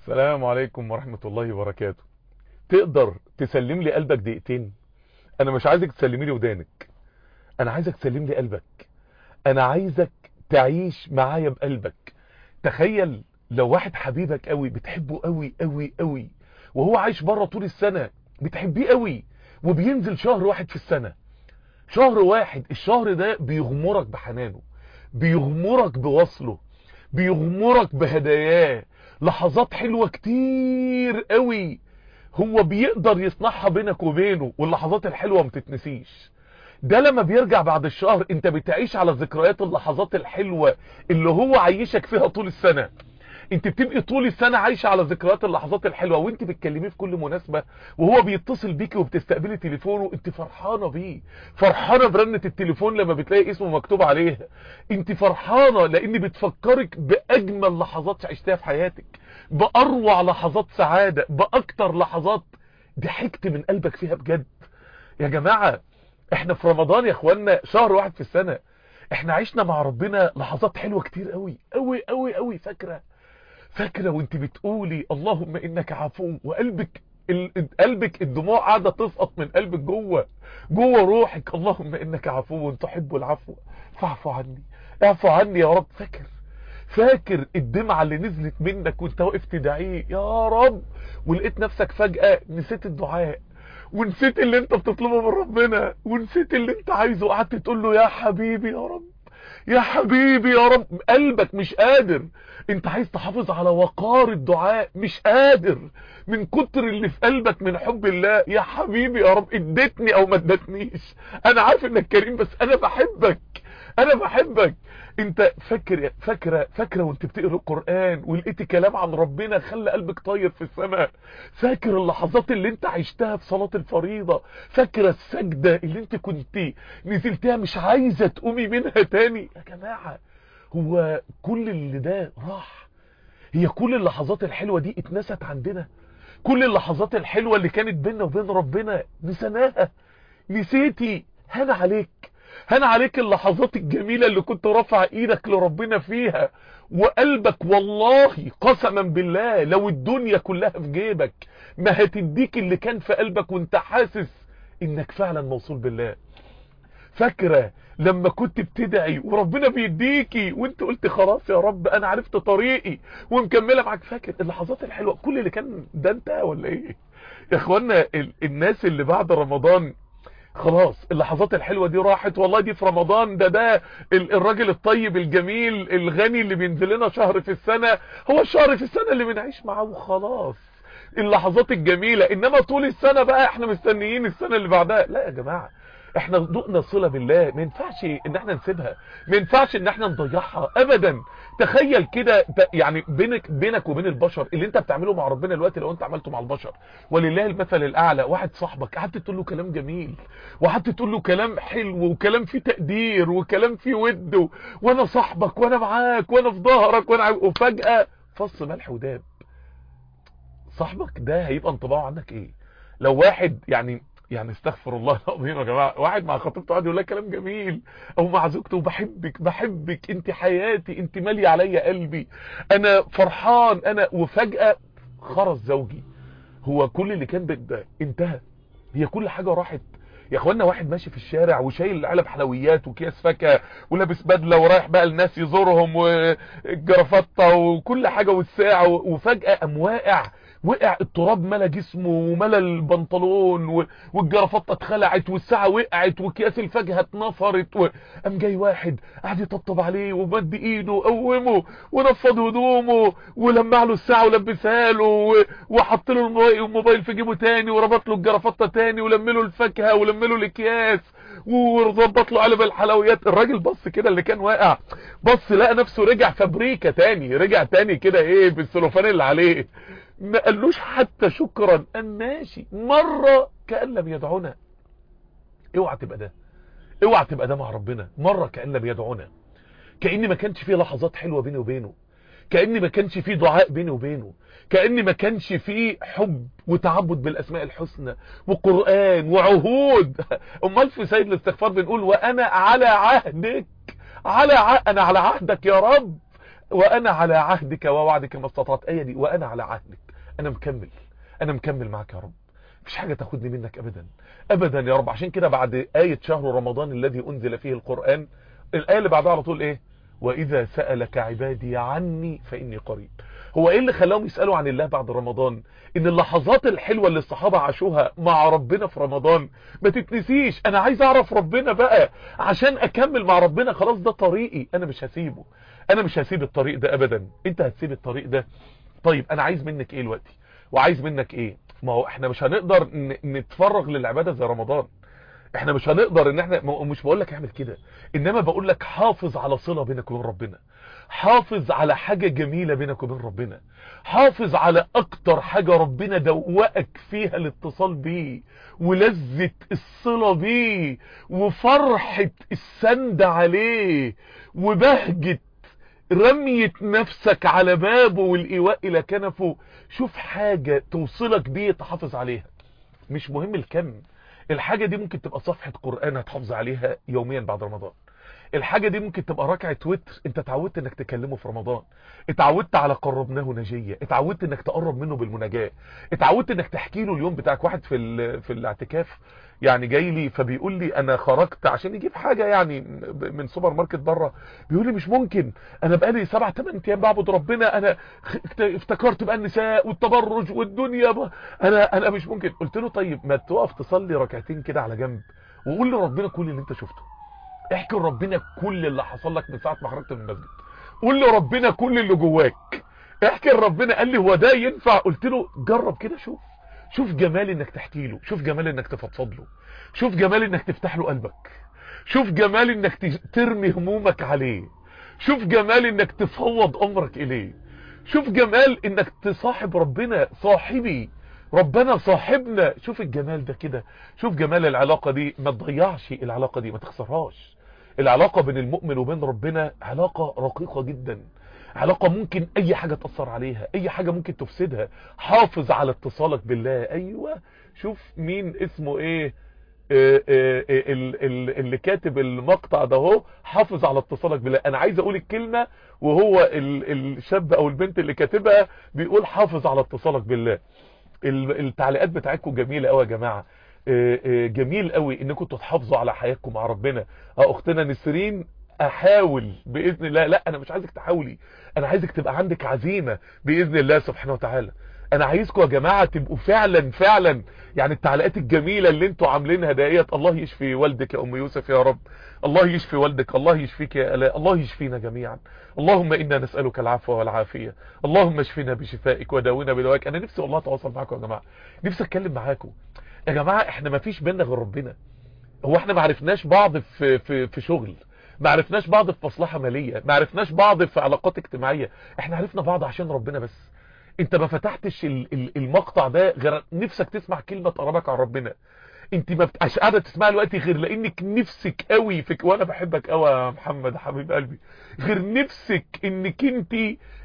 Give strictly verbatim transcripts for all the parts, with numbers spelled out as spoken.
السلام عليكم ورحمة الله وبركاته. تقدر تسلم لي قلبك دقيقتين؟ انا مش عايزك تسلمي لي ودانك، انا عايزك تسلم لي قلبك. انا عايزك تعيش معايا بقلبك. تخيل لو واحد حبيبك قوي، بتحبه قوي قوي قوي، وهو عايش بره طول السنة، بتحبيه قوي، وبينزل شهر واحد في السنة. شهر واحد، الشهر ده بيغمرك بحنانه، بيغمرك بوصله، بيغمرك بهداياه، لحظات حلوة كتير قوي هو بيقدر يصنعها بينك وبينه، واللحظات الحلوة ما تتنسيش. ده لما بيرجع بعد الشهر انت بتعيش على ذكريات اللحظات الحلوة اللي هو عايشك فيها طول السنة. انت بتبقي طول السنة عايشة على ذكريات اللحظات الحلوة، وانت بتكلميه في كل مناسبة، وهو بيتصل بيكي وبتستقبلي تليفونه، انت فرحانة بيه، فرحانة برنة التليفون لما بتلاقي اسمه مكتوب عليها. انت فرحانة لان بتفكرك باجمل لحظات عشتها في حياتك، باروع لحظات سعادة، باكتر لحظات ضحكت من قلبك فيها بجد. يا جماعة احنا في رمضان يا اخوانا، شهر واحد في السنة، احنا عشنا مع ربنا لحظات حلوة كتير قوي قوي قوي قوي. فاكرة فاكرة وانت بتقولي اللهم انك عفو، وقلبك ال- قلبك الدموع قاعدة تسقط من قلبك جوه جوه روحك، اللهم انك عفو تحب العفو فاعفو عني، اعفو عني يا رب. فاكر فاكر الدمعة اللي نزلت منك وانت واقف تدعيه يا رب، ولقيت نفسك فجأة نسيت الدعاء، ونسيت اللي انت بتطلبه من ربنا، ونسيت اللي انت عايزه، وقعدت تقول له يا حبيبي يا رب، يا حبيبي يا رب. قلبك مش قادر، انت عايز تحافظ على وقار الدعاء، مش قادر من كتر اللي في قلبك من حب الله. يا حبيبي يا رب، اديتني او ما ادتنيش، انا عارف انك كريم، بس انا بحبك، انا بحبك. انت فاكر فاكره فاكره وانت بتقرا القران ولقيتي كلام عن ربنا خلى قلبك طاير في السماء؟ فاكر اللحظات اللي انت عشتها في صلاه الفريضه؟ فاكره السجده اللي انت كنت نزلتها مش عايزه تقومي منها تاني؟ يا جماعه هو كل اللي ده راح؟ هي كل اللحظات الحلوه دي اتنست عندنا؟ كل اللحظات الحلوه اللي كانت بيننا وبين ربنا نسيناها؟ نسيتي؟ هان عليك، هان عليك اللحظات الجميلة اللي كنت رافع ايدك لربنا فيها، وقلبك والله قسما بالله لو الدنيا كلها في جيبك ما هتديك اللي كان في قلبك وانت حاسس انك فعلا موصول بالله. فاكرة لما كنت بتدعي وربنا بيديكي وانت قلت خلاص يا رب انا عرفت طريقي ومكملة معاك؟ فاكر اللحظات الحلوة؟ كل اللي كان ده انتهى ولا ايه يا اخوانا؟ ال- الناس اللي بعد رمضان خلاص اللحظات الحلوة دي راحت، والله دي في رمضان، ده ده ال- الراجل الطيب الجميل الغني اللي بينزل لنا شهر في السنة، هو الشهر في السنة اللي بنعيش معاه وخلاص، اللحظات الجميلة. انما طول السنة بقى احنا مستنيين السنة اللي بعدها. لا يا جماعة، احنا دقنا صلة بالله، ما ينفعش ان احنا نسيبها، ما ينفعش ان احنا نضيعها ابدا. تخيل كده ت- يعني بينك بينك وبين البشر اللي انت بتعمله مع ربنا دلوقتي لو انت عملته مع البشر، ولله المثل الاعلى. واحد صاحبك قعدت تقول له كلام جميل، وقعدت تقول له كلام حلو، وكلام فيه تقدير، وكلام فيه ود، و- وانا صاحبك وانا معاك وانا في ظهرك وانا عاي- وفجأة فص ملح وداب. صاحبك ده هيبقى انطباعه عنك ايه؟ لو واحد يعني يعني استغفر الله العظيم يا جماعه، واحد مع خطيبته قاعد يقول لك كلام جميل، او مع زوجته بحبك بحبك انت حياتي انت ماليه عليا قلبي انا فرحان انا، وفجأة خرس زوجي، هو كل اللي كان بده انتهى؟ هي كل حاجة راحت يا اخوانا؟ واحد ماشي في الشارع وشايل علب حلويات وكيس فاكهه ولابس بدله ورايح بقى الناس يزورهم والجرافطه وكل حاجه والساعه، وفجاه قام واقع، وقع التراب ملا جسمه وملا البنطلون و- والجرافطه اتخلعت والساعه وقعت وكياس الفاكهه اتنفرت، وقام جاي واحد قعد يطبطب عليه ومد ايده وقومه ونفض هدومه ولمع له الساعه ولبسها له و- وحط له الموبايل الموبايل في جيبه تاني وربط له الجرافطه تاني ولم له الفاكهه ولم له الاكياس وظبط له علب الحلويات. الراجل بص كده اللي كان واقع، بص لقى نفسه رجع فابريكا تاني، رجع تاني كده ايه بالسلوفان اللي عليه، ما قالوش حتى شكرا، قام ماشي مره كأن لم يدعونا. اوعى تبقى ده، اوعى تبقى ده مع ربنا، مره كأن لم يدعونا، كأن ما كانش فيه لحظات حلوه بيني وبينه، كأن ما كانش فيه دعاء بيني وبينه، كأن ما كانش فيه حب وتعبد بالأسماء الحسنى وقرآن وعهود. امال في سيد الاستغفار بنقول وانا على عهدك، على ع... انا على عهدك يا رب، وانا على عهدك ووعدك ما استطعت. ايه دي؟ وانا على عهدك، انا مكمل، انا مكمل معاك يا رب، مفيش حاجة تاخدني منك ابدا ابدا يا رب. عشان كده بعد آية شهر رمضان الذي انزل فيه القرآن، الآية اللي بعدها على طول ايه؟ واذا سألك عبادي عني فاني قريب. هو ايه اللي خلاهم يسألوا عن الله بعد رمضان؟ ان اللحظات الحلوة اللي الصحابة عاشوها مع ربنا في رمضان ما تتنسيش. انا عايز اعرف ربنا بقى عشان اكمل مع ربنا، خلاص ده طريقي، انا مش هسيبه، انا مش هسيب الطريق ده ابدا. انت هتسيب الطريق ده؟ طيب انا عايز منك ايه دلوقتي؟ وعايز منك ايه؟ ما هو احنا مش هنقدر نتفرغ للعبادة زي رمضان، احنا مش هنقدر ان احنا، مش بقول لك اعمل كده، انما بقول لك حافظ على صلة بينك وبين ربنا، حافظ على حاجة جميلة بينك وبين ربنا، حافظ على اكتر حاجة ربنا دوقك فيها الاتصال بيه ولذة الصلة بيه وفرحة السند عليه وبهجة رمية نفسك على بابه والإيواء إلى كنفه. شوف حاجة توصلك بيه تحافظ عليها، مش مهم الكم. الحاجة دي ممكن تبقى صفحة قرآن هتحافظ عليها يوميا بعد رمضان، الحاجة دي ممكن تبقى ركعة وتر انت اتعودت انك تكلمه في رمضان، اتعودت على قربناه نجية، اتعودت انك تقرب منه بالمناجاة، اتعودت انك تحكي له اليوم بتاعك. واحد في ال... في الاعتكاف يعني جاي لي فبيقول لي انا خرجت عشان يجيب حاجة يعني من سوبر ماركت بره، بيقول لي مش ممكن، انا بقالي سبع تمن ايام بعبد ربنا، انا افتكرت بقى النساء والتبرج والدنيا ب... انا انا مش ممكن. قلت له طيب ما تقف تصلي ركعتين كده على جنب وقول لربنا كل اللي انت شفته، احكي لربنا كل اللي حصل لك من ساعة ما خرجت من المسجد، قول لربنا كل اللي جواك، احكي لربنا. قال لي هو ده ينفع؟ قلت له جرب كده، شوف شوف جمال انك تحكي له، شوف جمال انك تفضفض له، شوف جمال انك تفتح له قلبك، شوف جمال انك ترمي همومك عليه، شوف جمال انك تفوض امرك اليه، شوف جمال انك تصاحب ربنا، صاحبي ربنا صاحبنا. شوف الجمال ده كده، شوف جمال العلاقة دي. ما تضيعش العلاقة دي، ما تخسرهاش. العلاقة بين المؤمن وبين ربنا علاقة رقيقة جدا، علاقة ممكن اي حاجة تأثر عليها، اي حاجة ممكن تفسدها. حافظ على اتصالك بالله. ايوه شوف مين اسمه ايه آه آه آه اللي كاتب المقطع ده هو، حافظ على اتصالك بالله. انا عايز اقول الكلمة وهو الشاب او البنت اللي كاتبها بيقول حافظ على اتصالك بالله. التعليقات بتاعتكم جميلة قوي يا جماعة، جميل قوي انكم تحافظوا على حياتكم مع ربنا. اختنا نسرين احاول باذن الله. لا انا مش عايزك تحاولي، انا عايزك تبقى عندك عزيمة باذن الله سبحانه وتعالى. انا عايزكم يا جماعة تبقوا فعلا فعلا يعني التعليقات الجميلة اللي انتوا عاملينها ديت. الله يشفي والدك يا ام يوسف يا رب، الله يشفي والدك، الله يشفيك يا الاء، الله يشفينا جميعا. اللهم انا نسألك العفو والعافية، اللهم اشفنا بشفائك وداونا بدوائك. انا نفسي والله اتواصل معاكم يا جماعة، نفسي اتكلم معاكم يا جماعة. احنا ما فيش بينا غير ربنا. هو احنا ما عرفناش بعض في في في شغل، ما عرفناش بعض في مصلحة مالية، ما عرفناش بعض في علاقات اجتماعية، احنا عرفنا بعض عشان ربنا بس. انت ما فتحتش المقطع ده غير نفسك تسمع كلمة تقربك عن ربنا، انت ما بتبقاش قاعده تسمع دلوقتي غير لانك نفسك قوي فيك. وانا بحبك قوي يا محمد حبيب قلبي، غير نفسك انك انت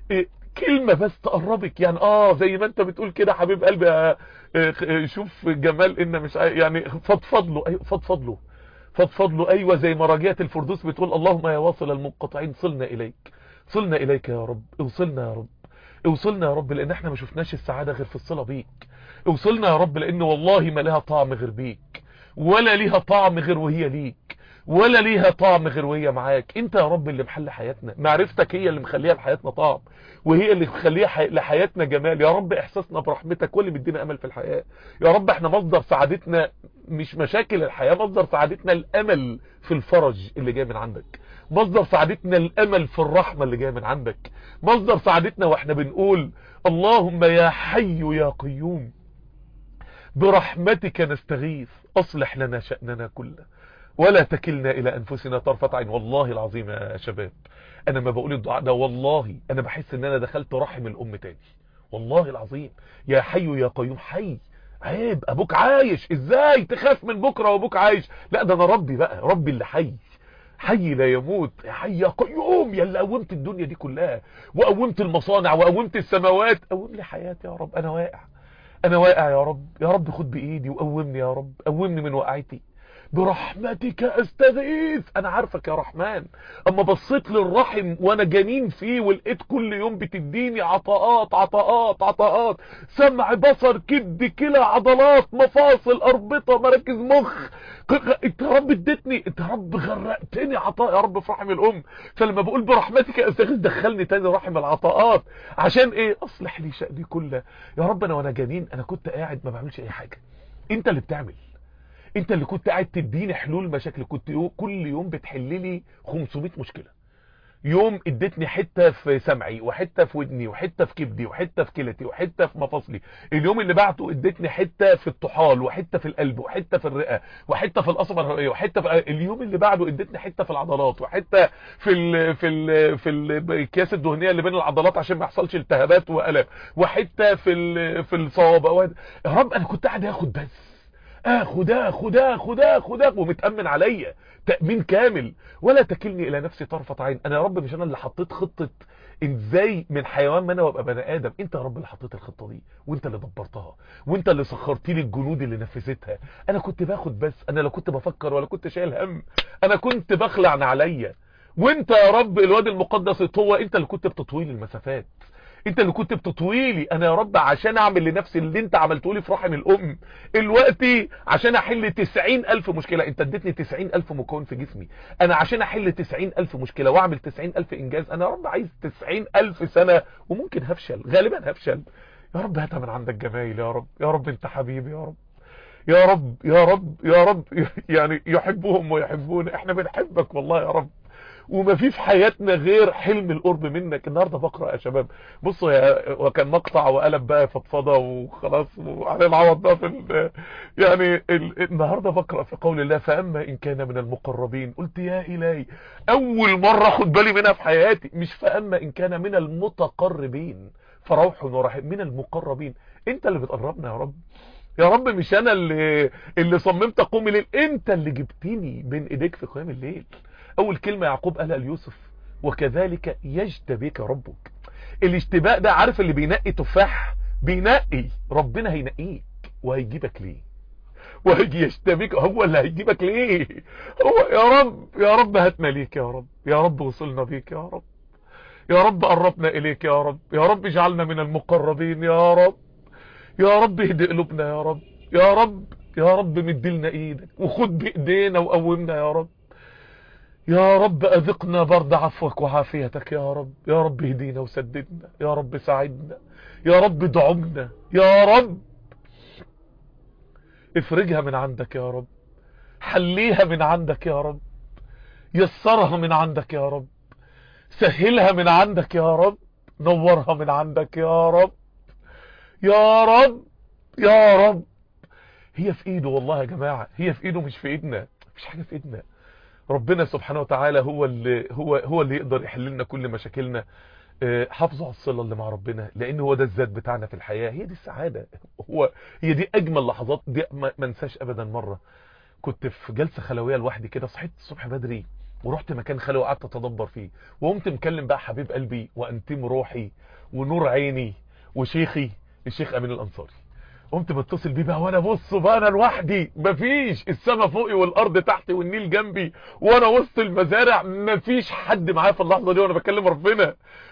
كلمة بس تقربك يعني. اه زي ما انت بتقول كده حبيب قلبي. اه اه شوف جمال ان مش يعني فضفض له. ايوه فضفض له، فضفض له. ايوه زي ما راجية الفردوس بتقول اللهم يا واصل المنقطعين صلنا اليك، صلنا اليك يا رب، اوصلنا يا رب، اوصلنا يا رب، لان احنا ما شفناش السعادة غير في الصلة بيك. اوصلنا يا رب لان والله ما لها طعم غير بيك، ولا ليها طعم غير وهي ليك، ولا ليها طعم غير وهي معاك. انت يا رب اللي محل حياتنا، معرفتك هي اللي مخليها لحياتنا طعم، وهي اللي مخليها حي... لحياتنا جمال. يا رب احساسنا برحمتك واللي مدينا امل في الحياة. يا رب احنا مصدر سعادتنا مش مشاكل الحياة، مصدر سعادتنا الامل في الفرج اللي جاي من عندك، مصدر سعادتنا الامل في الرحمة اللي جاي من عندك، مصدر سعادتنا واحنا بنقول اللهم يا حي يا قيوم برحمتك نستغيث اصلح لنا شأننا كله ولا تكلنا الى انفسنا طرفة عين. والله العظيم يا شباب انا ما بقول الدعاء ده والله انا بحس ان انا دخلت رحم الام تاني، والله العظيم. يا حي يا قيوم، حي عيب ابوك عايش، ازاي تخاف من بكرة وابوك عايش؟ لا ده انا ربي بقى، ربي اللي حي، حي لا يموت. يا حي يا قيوم يا اللي قومت الدنيا دي كلها وقومت المصانع وقومت السماوات، قوم لي حياتي يا رب. انا واقع، انا واقع يا رب، يا رب خد بايدي وقومني يا رب، قومني من وقعتي، برحمتك استغيث. انا عارفك يا رحمن. اما بصيت للرحم وانا جنين فيه ولقيت كل يوم بتديني عطاءات عطاءات عطاءات، سمع بصر كبد كلى عضلات مفاصل اربطه مراكز مخ، انت يا رب اديتني، انت يا رب غرقتني عطاء يا رب في رحم الام. فلما بقول برحمتك استغيث دخلني تاني رحم العطاءات. عشان ايه؟ اصلح لي شأني كله يا رب. انا وانا جنين انا كنت قاعد ما بعملش اي حاجه، انت اللي بتعمل، انت اللي كنت قاعد تديني حلول مشاكل، كنت يوم كل يوم بتحل لي خمسمائة مشكله. يوم اديتني حته في سمعي وحته في ودني وحته في كبدي وحته في كلتي وحته في مفاصلي. اليوم اللي بعته اديتني حته في الطحال وحته في القلب وحته في الرئه وحته في القصبه الهوائيه وحته في... اليوم اللي بعده اديتني حته في العضلات وحته في ال... في ال... في الاكياس الدهنيه اللي بين العضلات عشان ما يحصلش التهابات والام، وحته في ال... في الصوابع. يا رب انا كنت قاعد اخد بس اخد اخد اخد اخد اخد ومتأمن عليا تأمين كامل، ولا تكلني الى نفسي طرفة عين. انا يا رب مش انا اللي حطيت خطة ازاي من حيوان ما انا وابقى بني ادم، انت يا رب اللي حطيت الخطة دي، وانت اللي دبرتها، وانت اللي سخرت لي الجنود اللي نفذتها. انا كنت باخد بس، انا لا كنت بفكر ولا كنت شايل هم، انا كنت بخلع عليا. وانت يا رب الواد المقدس هو انت اللي كنت بتطويل المسافات، انت اللي كنت بتطويلي انا يا رب عشان اعمل لنفسي اللي انت عملته لي في رحم الام الوقتي، عشان احل تسعين الف مشكلة. انت اديتني تسعين الف مكون في جسمي، انا عشان احل تسعين الف مشكلة واعمل تسعين الف انجاز. انا يا رب عايز تسعين الف سنة وممكن هفشل، غالبا هفشل. يا رب هاتها من عندك جمايل يا رب، يا رب انت حبيبي يا رب، يا رب يا رب يا رب. يعني يحبهم ويحبون، احنا بنحبك والله يا رب، وما في في حياتنا غير حلم القرب منك. النهارده بقرا يا شباب، بصوا يا وكان مقطع وقلب بقى فضفضه وخلاص وعلى العوض ده في ال... يعني ال... النهارده بقرا في قول الله فاما ان كان من المقربين. قلت يا الهي اول مره اخد بالي منها في حياتي، مش فاما ان كان من المتقربين فروح ورحيم، من المقربين. انت اللي بتقربنا يا رب، يا رب مش انا اللي اللي صممت اقوم الليل، انت اللي جبتني بين ايديك في قيام الليل. اول كلمة يعقوب قالها ليوسف وكذلك يجتبيك ربك. الاشتباك ده عارف اللي بينقي تفاح بينقي، ربنا هينقيك وهيجيبك ليه، وهيجي يجتبيك، هو اللي هيجيبك ليه. هو يا رب يا رب هاتنا ليك يا رب، يا رب وصلنا بيك يا رب، يا رب قربنا اليك يا رب، يا رب اجعلنا من المقربين يا رب، يا رب اهدي قلوبنا يا رب، يا رب يا رب مدلنا ايدك وخد بايدينا وقومنا يا رب، يا رب اذقنا برد عفوك وعافيتك يا رب، يا رب اهدينا وسددنا، يا رب ساعدنا، يا رب ادعمنا يا رب، افرجها من عندك يا رب، حليها من عندك يا رب، يسرها من عندك يا رب، سهلها من عندك يا رب، نورها من عندك يا رب، يا رب يا رب. هي في ايده والله يا جماعة، هي في ايده مش في ايدنا، مفيش حاجة في ايدنا. ربنا سبحانه وتعالى هو اللي هو هو اللي يقدر يحل لنا كل مشاكلنا. حافظوا على الصلة اللي مع ربنا، لان هو ده الذات بتاعنا في الحياة، هي دي السعادة، هو هي دي اجمل لحظات. دي ما انساش ابدا. مرة كنت في جلسة خلوية لوحدي كده، صحيت الصبح بدري ورحت مكان خلوي قعدت اتدبر فيه، وقمت مكلم بقى حبيب قلبي وانتم روحي ونور عيني وشيخي الشيخ امين الانصاري. قمت بتصل بيه بقى وانا بص بقى انا لوحدي، مفيش السما فوقي والارض تحتي والنيل جنبي وانا وسط المزارع، مفيش حد معايا في اللحظه دي وانا بكلم ربنا.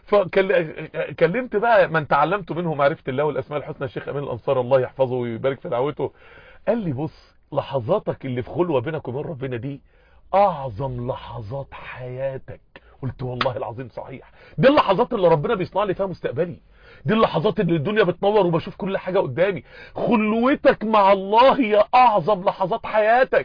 فكلمت بقى من تعلمت منه معرفه الله والاسماء الحسنى الشيخ امين الانصاري الله يحفظه ويبارك في دعوته. قال لي بص لحظاتك اللي في خلوه بينك وبين ربنا دي اعظم لحظات حياتك. قلت والله العظيم صحيح، دي اللحظات اللي ربنا بيصنع لي فيها مستقبلي، دي اللحظات اللي الدنيا بتنور وبشوف كل حاجة قدامي. خلوتك مع الله هي اعظم لحظات حياتك.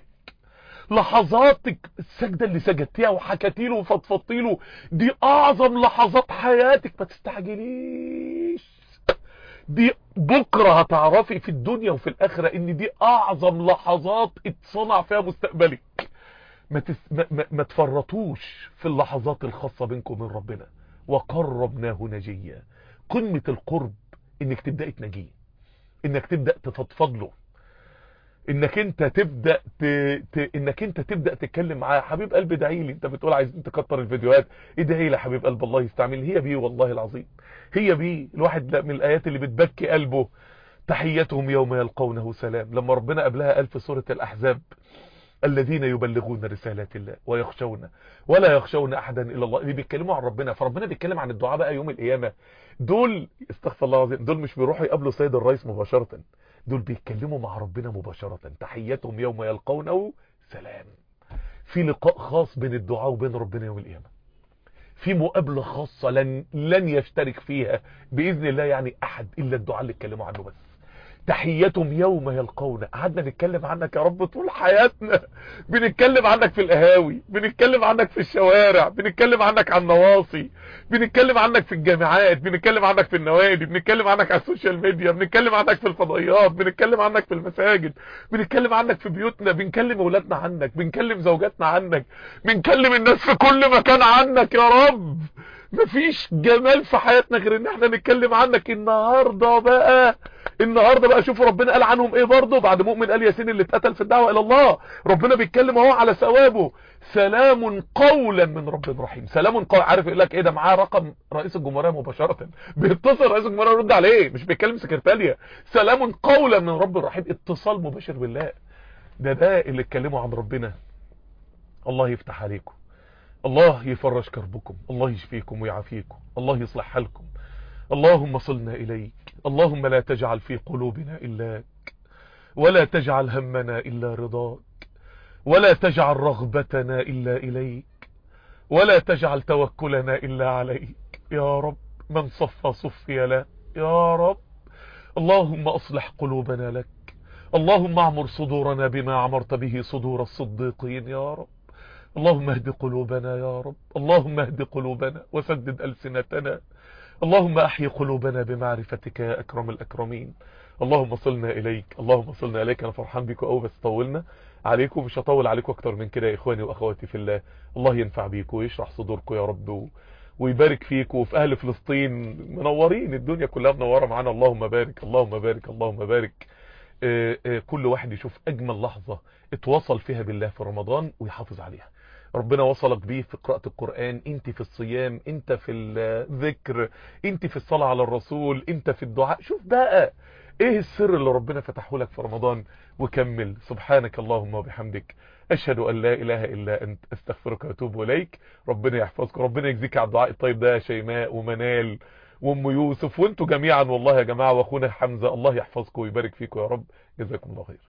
لحظاتك السجدة اللي سجدتيها وحكتي له وفضفضتي له دي اعظم لحظات حياتك، ما تستعجليش. دي بكرة هتعرفي في الدنيا وفي الاخرة ان دي اعظم لحظات اتصنع فيها مستقبلك. ما, تس... ما... ما... ما تفرطوش في اللحظات الخاصة بينكم من ربنا. وقربناه نجيا، قمة القرب انك تبدأ تنجيه، انك تبدأ تفضفض له، انك انت تبدأ ت... ت... انك انت تبدأ تتكلم معاه. حبيب قلبي ادعي لي، انت بتقول عايزين تكتر الفيديوهات، ادعي لي يا حبيب قلب الله يستعمل. هي بيه والله العظيم، هي بيه. الواحد من الايات اللي بتبكي قلبه تحيتهم يوم يلقونه سلام، لما ربنا قبلها قال في سورة الاحزاب الذين يبلغون رسالات الله ويخشون ولا يخشون احدا الا الله. اللي بيتكلموا عن ربنا، فربنا بيتكلم عن الدعاء بقى يوم القيامه. دول استغفر الله العظيم، دول مش بيروحوا يقابلوا سيد الرئيس مباشره، دول بيتكلموا مع ربنا مباشره. تحياتهم يوم يلقونه سلام. في لقاء خاص بين الدعاء وبين ربنا يوم القيامه، في مقابله خاصه لن لن يشترك فيها باذن الله يعني احد الا الدعاء اللي اتكلموا عنه بس. تحيتهم يوم يلقون. قعدنا نتكلم عنك يا رب طول حياتنا، بنتكلم عنك في القهاوي، بنتكلم عنك في الشوارع، بنتكلم عنك على النواصي، بنتكلم عنك في الجامعات، بنتكلم عنك في النوادي، بنتكلم عنك على السوشيال ميديا، بنتكلم عنك في الفضائيات، بنتكلم عنك في المساجد، بنتكلم عنك في بيوتنا، بنكلم اولادنا عنك، بنكلم زوجاتنا عنك، بنكلم الناس في كل مكان عنك يا رب. مفيش جمال في حياتنا غير ان احنا نتكلم عنك. النهارده بقى النهارده بقى شوفوا ربنا قال عنهم ايه برضه بعد مؤمن آل ياسين اللي اتقتل في الدعوه الى الله. ربنا بيتكلم اهو على ثوابه، سلام قولا من رب رحيم. سلام قول، عارف يقول لك ايه ده؟ معاه رقم رئيس الجمهوريه مباشره، بيتصل رئيس الجمهوريه يرد عليه، مش بيتكلم سكرتاريه. سلام قولا من رب رحيم، اتصال مباشر بالله. ده ده اللي اتكلموا عن ربنا. الله يفتح عليكم، الله يفرج كربكم، الله يشفيكم ويعافيكم، الله يصلح حالكم. اللهم صلنا إليك، اللهم لا تجعل في قلوبنا إلاك، ولا تجعل همنا إلا رضاك، ولا تجعل رغبتنا إلا إليك، ولا تجعل توكلنا إلا عليك يا رب. من صفى صفي له يا رب. اللهم أصلح قلوبنا لك، اللهم اعمر صدورنا بما عمرت به صدور الصديقين يا رب. اللهم اهد قلوبنا يا رب، اللهم اهد قلوبنا وسدد ألسنتنا، اللهم احيي قلوبنا بمعرفتك يا اكرم الاكرمين. اللهم صلنا اليك، اللهم صلنا اليك. انا فرحان بيكم قوي بس طولنا عليكم، مش هطول عليكم اكتر من كده يا اخواني واخواتي في الله. الله ينفع بيكم ويشرح صدوركم يا رب و... ويبارك فيكم وفي اهل فلسطين منورين، الدنيا كلها منوره معانا. اللهم بارك اللهم بارك اللهم بارك. آآ آآ كل واحد يشوف اجمل لحظه اتواصل فيها بالله في رمضان ويحافظ عليها. ربنا وصلك بيه في قراءة القرآن، انت في الصيام، انت في الذكر، انت في الصلاة على الرسول، انت في الدعاء. شوف بقى ايه السر اللي ربنا فتحه لك في رمضان وكمل. سبحانك اللهم وبحمدك، اشهد ان لا اله الا انت، استغفرك واتوب اليك. ربنا يحفظكم، ربنا يجزيك على الدعاء الطيب ده يا شيماء ومنال وام يوسف وانتوا جميعا والله يا جماعة، واخونا حمزة. الله يحفظكم ويبارك فيكم يا رب. جزاكم الله خير.